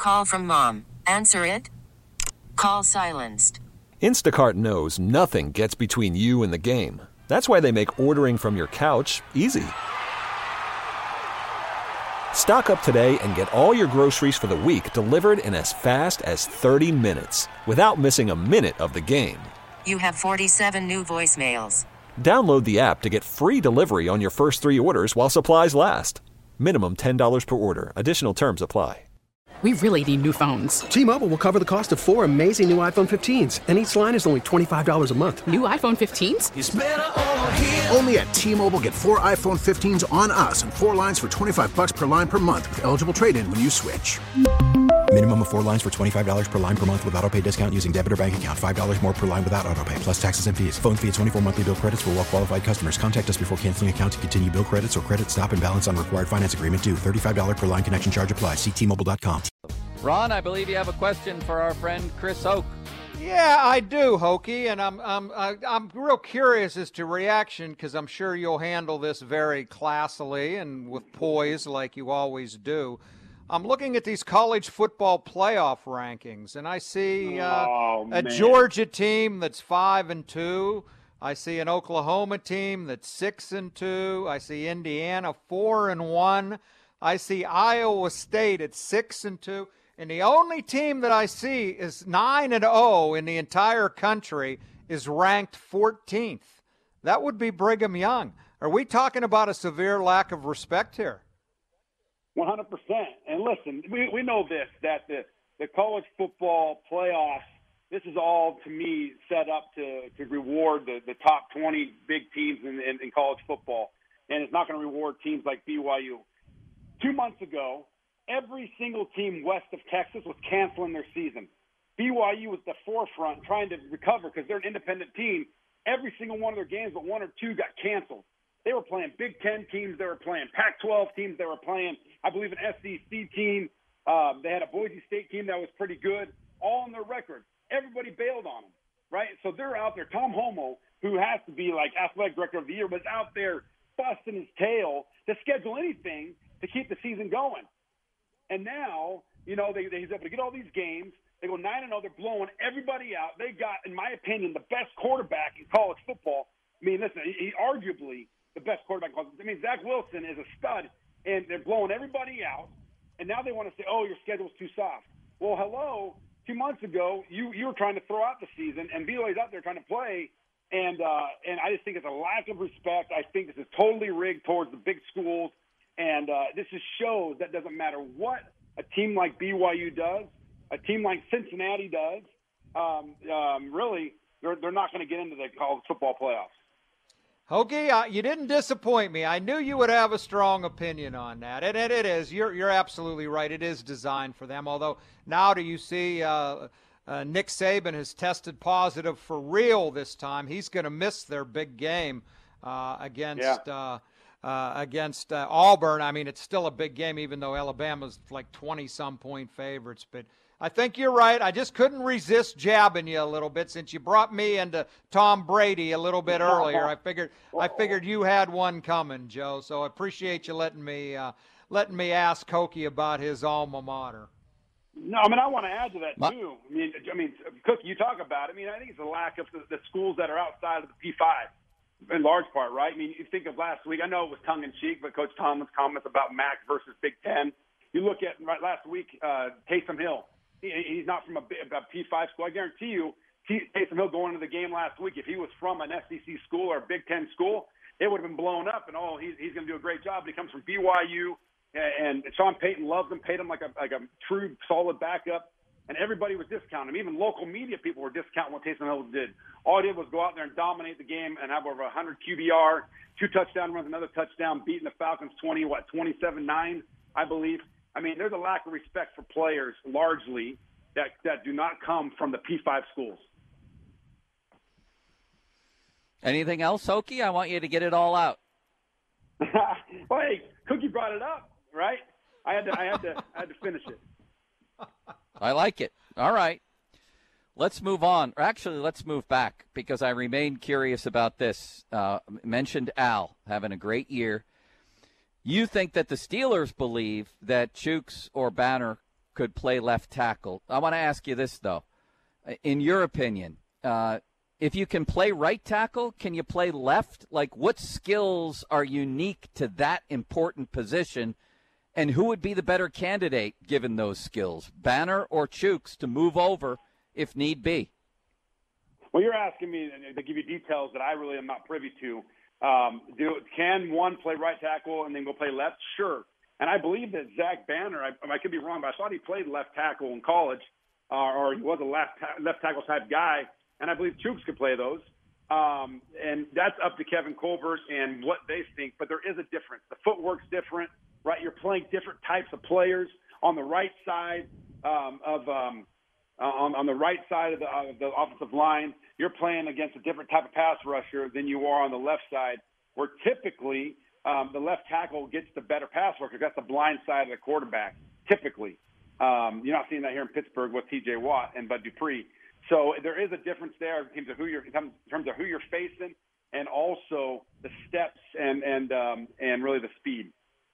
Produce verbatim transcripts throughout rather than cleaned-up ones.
Call from mom. Answer it. Call silenced. Instacart knows nothing gets between you and the game. That's why they make ordering from your couch easy. Stock up today and get all your groceries for the week delivered in as fast as thirty minutes without missing a minute of the game. You have forty-seven new voicemails. Download the app to get free delivery on your first three orders while supplies last. Minimum ten dollars per order. Additional terms apply. We really need new phones. T-Mobile will cover the cost of four amazing new iPhone fifteens, and each line is only twenty-five dollars a month. New iPhone fifteens? It's better over here. Only at T-Mobile, get four iPhone fifteens on us and four lines for twenty-five bucks per line per month with eligible trade-in when you switch. Minimum of four lines for twenty-five dollars per line per month with autopay discount using debit or bank account. five dollars more per line without autopay, plus taxes and fees. Phone fee at twenty-four monthly bill credits for well-qualified customers. Contact us before canceling account to continue bill credits or credit stop and balance on required finance agreement due. thirty-five dollars per line connection charge applies. See T Mobile dot com. Ron, I believe you have a question for our friend Chris Oak. Yeah, I do, Hokie, and I'm I'm I'm real curious as to reaction because I'm sure you'll handle this very classily and with poise like you always do. I'm looking at these college football playoff rankings, and I see uh, oh, a Georgia team that's five and two. I see an Oklahoma team that's six and two. I see Indiana four and one. I see Iowa State at six and two. And the only team that I see is nine and oh in the entire country is ranked fourteenth. That would be Brigham Young. Are we talking about a severe lack of respect here? one hundred percent. And listen, we, we know this, that the, the college football playoffs, this is all, to me, set up to, to reward the, the top twenty big teams in, in, in college football. And it's not going to reward teams like B Y U. Two months ago, every single team west of Texas was canceling their season. B Y U was at the forefront trying to recover because they're an independent team. Every single one of their games but one or two got canceled. They were playing Big Ten teams. They were playing Pac twelve teams. They were playing, I believe, an S E C team. Um, they had a Boise State team that was pretty good, all on their record. Everybody bailed on them, right? So they're out there. Tom Homo, who has to be like athletic director of the year, was out there busting his tail to schedule anything to keep the season going. And now, you know, they, they, he's able to get all these games. They go nine and oh. They're blowing everybody out. They got, in my opinion, the best quarterback in college football. I mean, listen, he, he arguably the best quarterback. I mean, Zach Wilson is a stud, and they're blowing everybody out. And now they want to say, oh, your schedule's too soft. Well, hello. Two months ago, you, you were trying to throw out the season, and B Y U's out there trying to play. And, uh, and I just think it's a lack of respect. I think this is totally rigged towards the big schools. And uh, this just shows that doesn't matter what a team like B Y U does, a team like Cincinnati does, um, um, really, they're, they're not going to get into the college football playoffs. Hokie, uh, you didn't disappoint me. I knew you would have a strong opinion on that. And it, it is. You're, you're absolutely right. It is designed for them. Although now do you see uh, uh, Nick Saban has tested positive for real this time. He's going to miss their big game uh, against yeah. – uh, Uh, against uh, Auburn. I mean, it's still a big game, even though Alabama's like twenty-some point favorites. But I think you're right. I just couldn't resist jabbing you a little bit since you brought me into Tom Brady a little bit earlier. I figured I figured you had one coming, Joe. So I appreciate you letting me uh, letting me ask Hokie about his alma mater. No, I mean, I want to add to that, too. I mean, I mean, Cookie, you talk about it. I mean, I think it's a lack of the, the schools that are outside of the P five. In large part, right? I mean, you think of last week, I know it was tongue-in-cheek, but Coach Tomlin's comments about M A C versus Big Ten. You look at right, last week, uh, Taysom Hill. He, he's not from a, a P five school. I guarantee you, Taysom Hill going into the game last week, if he was from an S E C school or a Big Ten school, it would have been blown up, and, oh, he's, he's going to do a great job. But he comes from B Y U, and, and Sean Payton loves him, paid him like a, like a true, solid backup. And everybody was discounting him. Even local media people were discounting what Taysom Hill did. All he did was go out there and dominate the game and have over one hundred Q B R, two touchdown runs, another touchdown, beating the Falcons twenty, what, twenty-seven nine, I believe. I mean, there's a lack of respect for players largely that, that do not come from the P five schools. Anything else, Hokie? I want you to get it all out. Well, hey, Cookie brought it up, right? I had to, I had to, I had to finish it. I like it. All right. Let's move on. Or actually, let's move back because I remain curious about this. Uh, mentioned Al having a great year. You think that the Steelers believe that Chooks or Banner could play left tackle. I want to ask you this, though. In your opinion, uh, if you can play right tackle, can you play left? Like, what skills are unique to that important position, and who would be the better candidate given those skills, Banner or Chooks, to move over if need be? Well, you're asking me to give you details that I really am not privy to. Um, do, can one play right tackle and then go play left? Sure. And I believe that Zach Banner, I, I could be wrong, but I thought he played left tackle in college, uh, or he was a left, ta- left tackle type guy. And I believe Chooks could play those. Um, and that's up to Kevin Colbert and what they think. But there is a difference. The footwork's different, right? You're playing different types of players on the right side um, of um, uh, on, on the right side of the, uh, the offensive line. You're playing against a different type of pass rusher than you are on the left side, where typically um, the left tackle gets the better pass rusher. That's the blind side of the quarterback, typically. Um, you're not seeing that here in Pittsburgh with T J Watt and Bud Dupree. So there is a difference there in terms of who you're in terms of who you're facing, and also the steps and and um, and really the speed.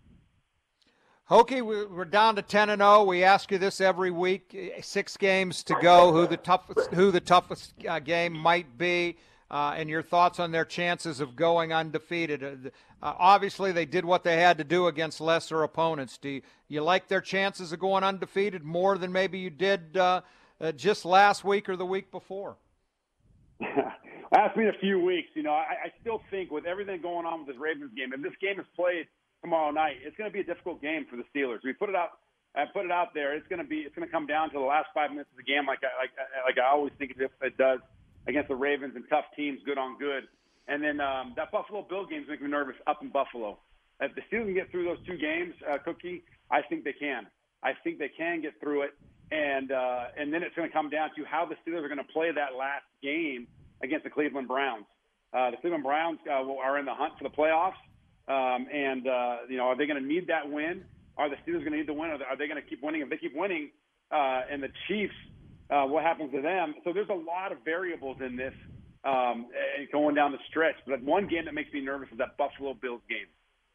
Hokie, we're down to ten and zero. We ask you this every week. Six games to go. Who the toughest who the toughest uh, game might be, uh, and your thoughts on their chances of going undefeated. Uh, obviously, they did what they had to do against lesser opponents. Do you, you like their chances of going undefeated more than maybe you did? Uh, Uh, just last week or the week before? Ask me in a few weeks. You know, I, I still think with everything going on with this Ravens game, if this game is played tomorrow night, it's going to be a difficult game for the Steelers. We put it out, I put it out there. It's going to be, it's going to come down to the last five minutes of the game, like I, like like I always think it, it does against the Ravens and tough teams, good on good. And then um, that Buffalo Bill game is making me nervous up in Buffalo. If the Steelers can get through those two games, uh, Cookie, I think they can. I think they can get through it. And uh, and then it's going to come down to how the Steelers are going to play that last game against the Cleveland Browns. Uh, the Cleveland Browns uh, are in the hunt for the playoffs. Um, and, uh, you know, are they going to need that win? Are the Steelers going to need the win? Are they, are they going to keep winning? If they keep winning, uh, and the Chiefs, uh, what happens to them? So there's a lot of variables in this um, going down the stretch. But one game that makes me nervous is that Buffalo Bills game.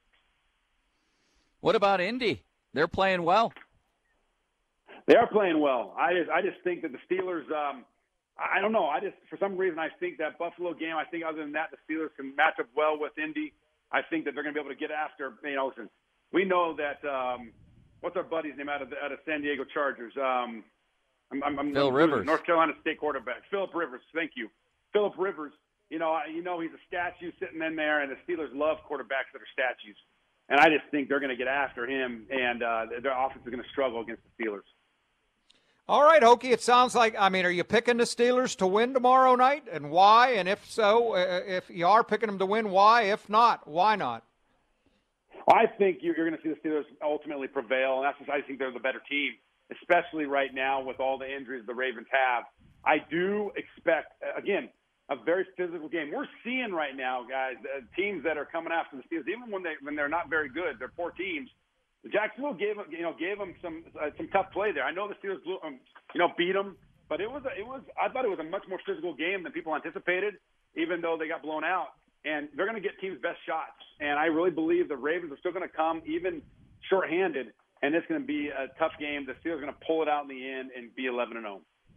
What about Indy? They're playing well. They are playing well. I just, I just think that the Steelers. Um, I don't know. I just, for some reason, I think that Buffalo game. I think other than that, the Steelers can match up well with Indy. I think that they're going to be able to get after. You know, since we know that. Um, what's our buddy's name out of the, out of San Diego Chargers? Um, I'm, I'm, I'm Phil I'm, Rivers, North Carolina State quarterback. Philip Rivers. Thank you, Philip Rivers. You know, you know he's a statue sitting in there, and the Steelers love quarterbacks that are statues. And I just think they're going to get after him, and uh, their offense is going to struggle against the Steelers. All right, Hokie, it sounds like, I mean, are you picking the Steelers to win tomorrow night, and why? And if so, uh, if you are picking them to win, why? If not, why not? I think you're, you're going to see the Steelers ultimately prevail, and that's just, I think they're the better team, especially right now with all the injuries the Ravens have. I do expect, again, a very physical game. We're seeing right now, guys, uh, teams that are coming after the Steelers, even when they when they're not very good, they're poor teams. Jacksonville gave you know gave them some uh, some tough play there. I know the Steelers um, you know beat them, but it was a, it was I thought it was a much more physical game than people anticipated, even though they got blown out. And they're going to get teams' best shots. And I really believe the Ravens are still going to come even shorthanded, and it's going to be a tough game. The Steelers are going to pull it out in the end and be eleven and oh.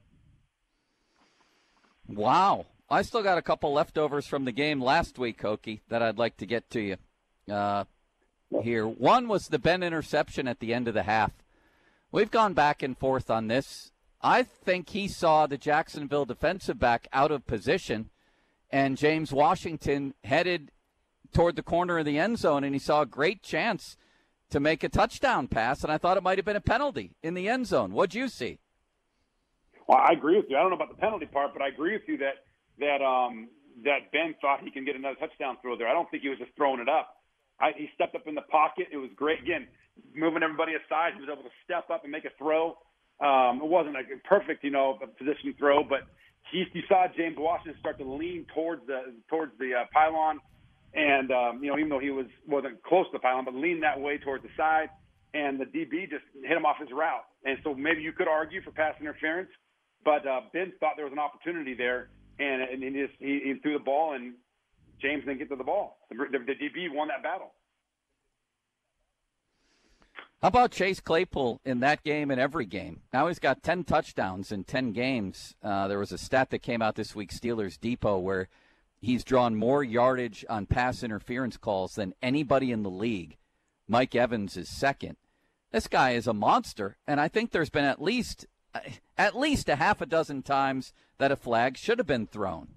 Wow. I still got a couple leftovers from the game last week, Hokie, that I'd like to get to you uh, here. One was the Ben interception at the end of the half. We've gone back and forth on this. I think he saw the Jacksonville defensive back out of position, and James Washington headed toward the corner of the end zone, and he saw a great chance to make a touchdown pass, and I thought it might have been a penalty in the end zone. What'd you see? Well, I agree with you. I don't know about the penalty part, but I agree with you that that um, that Ben thought he can get another touchdown throw there. I don't think he was just throwing it up. I, he stepped up in the pocket. It was great. Again, moving everybody aside, he was able to step up and make a throw. Um, it wasn't a perfect, you know, position throw, but he, you saw James Washington start to lean towards the towards the uh, pylon, and um, you know, even though he was wasn't close to the pylon, but leaned that way towards the side, and the D B just hit him off his route. And so maybe you could argue for pass interference, but uh, Ben thought there was an opportunity there. And, and he just he, he threw the ball, and James didn't get to the ball. The, the, the D B won that battle. How about Chase Claypool in that game and every game? Now he's got ten touchdowns in ten games. Uh, there was a stat that came out this week, Steelers Depot, where he's drawn more yardage on pass interference calls than anybody in the league. Mike Evans is second. This guy is a monster, and I think there's been at least at least a half a dozen times that a flag should have been thrown.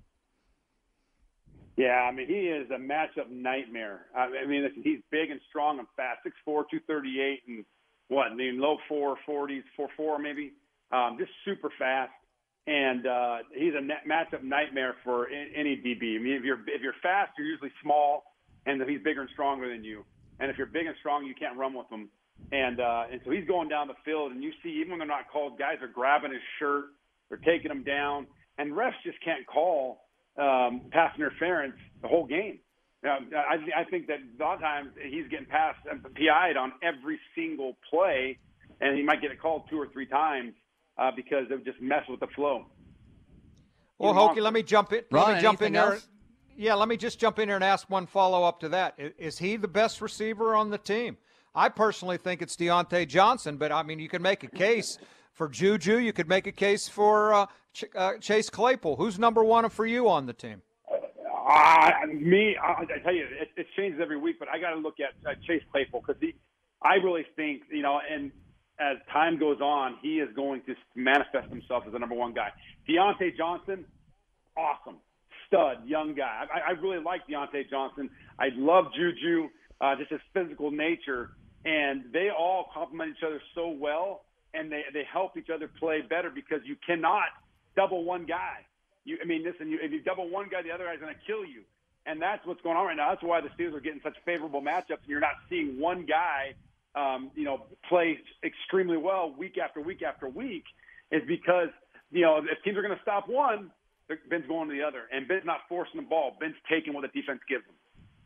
Yeah, I mean, he is a matchup nightmare. I mean, listen, he's big and strong and fast, six four, two thirty-eight, and what, I mean, low four forties, four four maybe, um, just super fast. And uh, he's a net matchup nightmare for any D B. I mean, if you're if you're fast, you're usually small, and he's bigger and stronger than you. And if you're big and strong, you can't run with him. And uh, and so he's going down the field, and you see, even when they're not called, guys are grabbing his shirt, they're taking him down, and refs just can't call um, pass interference the whole game. Uh, I, I think that a lot of times he's getting passed and P I'd on every single play, and he might get it called two or three times uh, because they would just mess with the flow. Well, Hokie, let me jump in. Ron, let me jump in there. else? Yeah, let me just jump in there and ask one follow-up to that. Is, is he the best receiver on the team? I personally think it's Deontay Johnson, but, I mean, you can make a case for Juju. You could make a case for uh, Ch- uh, Chase Claypool. Who's number one for you on the team? Uh, me, I, I tell you, it, it changes every week, but I got to look at uh, Chase Claypool because I really think, you know, and as time goes on, he is going to manifest himself as the number one guy. Deontay Johnson, awesome. Stud, young guy. I, I really like Deontay Johnson. I love Juju, uh, just his physical nature. And they all complement each other so well, and they, they help each other play better because you cannot double one guy. You, I mean, listen, you, if you double one guy, the other guy's going to kill you. And that's what's going on right now. That's why the Steelers are getting such favorable matchups, and you're not seeing one guy, um, you know, play extremely well week after week after week, is because, you know, if teams are going to stop one, Ben's going to the other. And Ben's not forcing the ball. Ben's taking what the defense gives him.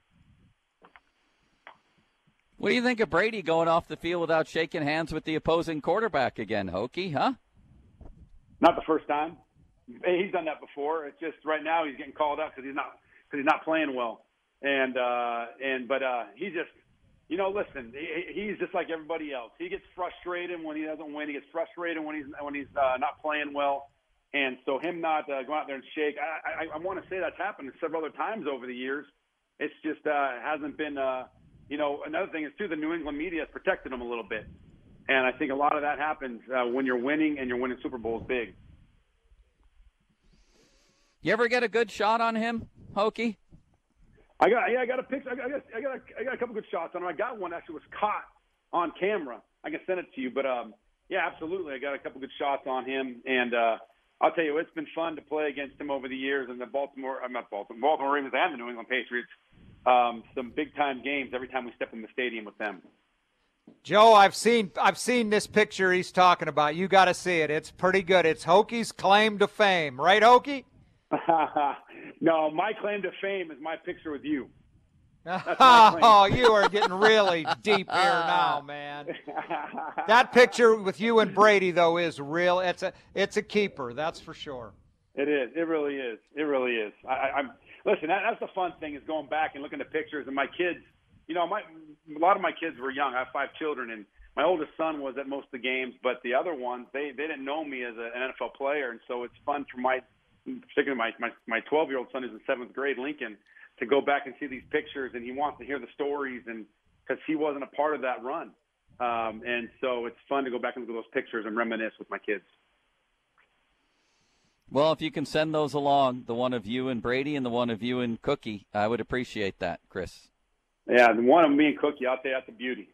What do you think of Brady going off the field without shaking hands with the opposing quarterback again, Hokie, huh? Not the first time. He's done that before. It's just right now he's getting called up because he's not because he's not playing well. And uh, and but uh, he just, you know, listen, he, he's just like everybody else. He gets frustrated when he doesn't win. He gets frustrated when he's when he's uh, not playing well. And so him not uh, going out there and shake, I, I, I want to say that's happened several other times over the years. It's just uh, hasn't been. Uh, You know, another thing is, too, the New England media has protected him a little bit. And I think a lot of that happens uh, when you're winning and you're winning Super Bowls big. You ever get a good shot on him, Hokie? I got, yeah, I got a picture. I got, I got, a, I got a couple good shots on him. I got one actually was caught on camera. I can send it to you. But, um, yeah, absolutely. I got a couple good shots on him. And uh, I'll tell you, it's been fun to play against him over the years. And the Baltimore, I'm not Baltimore, Baltimore Ravens and the New England Patriots. Um, some big-time games every time we step in the stadium with them. Joe, I've seen I've seen this picture he's talking about. You got to see it. It's pretty good. It's Hokie's claim to fame. Right, Hokie? No, my claim to fame is my picture with you. Oh, you are getting really deep here now, man. That picture with you and Brady, though, is real. It's a, it's a keeper, that's for sure. It is. It really is. It really is. I, I, I'm Listen, that, that's the fun thing is going back and looking at pictures. And my kids, you know, my a lot of my kids were young. I have five children, and my oldest son was at most of the games. But the other ones, they, they didn't know me as a, an N F L player. And so it's fun for my, particularly my, my, my twelve-year-old son who's in seventh grade, Lincoln, to go back and see these pictures. And he wants to hear the stories and because he wasn't a part of that run. Um, and so it's fun to go back and look at those pictures and reminisce with my kids. Well, if you can send those along, the one of you and Brady and the one of you and Cookie, I would appreciate that, Chris. Yeah, the one of me and Cookie out there, that's a beauty.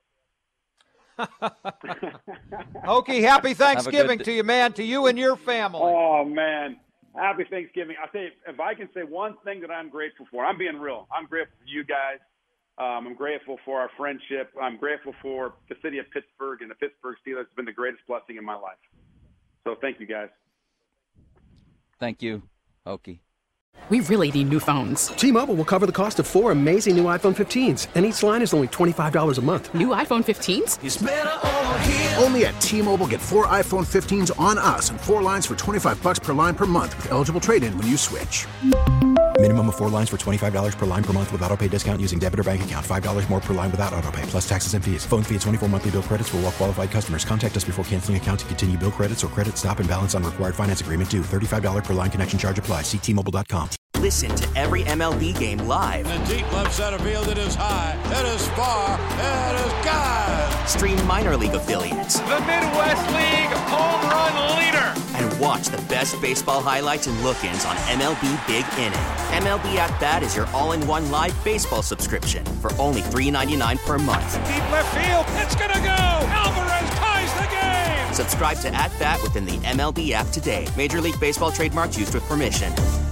Hokie, happy Thanksgiving to you, man, to you and your family. Oh, man, happy Thanksgiving. I'll tell you, if I can say one thing that I'm grateful for, I'm being real. I'm grateful for you guys. Um, I'm grateful for our friendship. I'm grateful for the city of Pittsburgh and the Pittsburgh Steelers. It's been the greatest blessing in my life. So thank you, guys. Thank you, Hokie. We really need new phones. T-Mobile will cover the cost of four amazing new iPhone fifteens, and each line is only twenty-five dollars a month. New iPhone fifteens? It's better over here. Only at T-Mobile, get four iPhone fifteens on us and four lines for twenty-five dollars per line per month with eligible trade-in when you switch. Minimum of four lines for twenty-five dollars per line per month with auto pay discount using debit or bank account. five dollars more per line without auto pay, plus taxes and fees. Phone fee at twenty-four monthly bill credits for well qualified customers. Contact us before canceling account to continue bill credits or credit stop and balance on required finance agreement due. thirty-five dollars per line connection charge applies. See T Mobile dot com. Listen to every M L B game live. In the deep left center field, it is high, it is far, it is gone. Stream minor league affiliates. The Midwest League home run leader. And watch the best baseball highlights and look-ins on M L B Big Inning. M L B At Bat is your all-in-one live baseball subscription for only three dollars and ninety-nine cents per month. Deep left field, it's gonna go. Alvarez ties the game. Subscribe to At Bat within the M L B app today. Major League Baseball trademarks used with permission.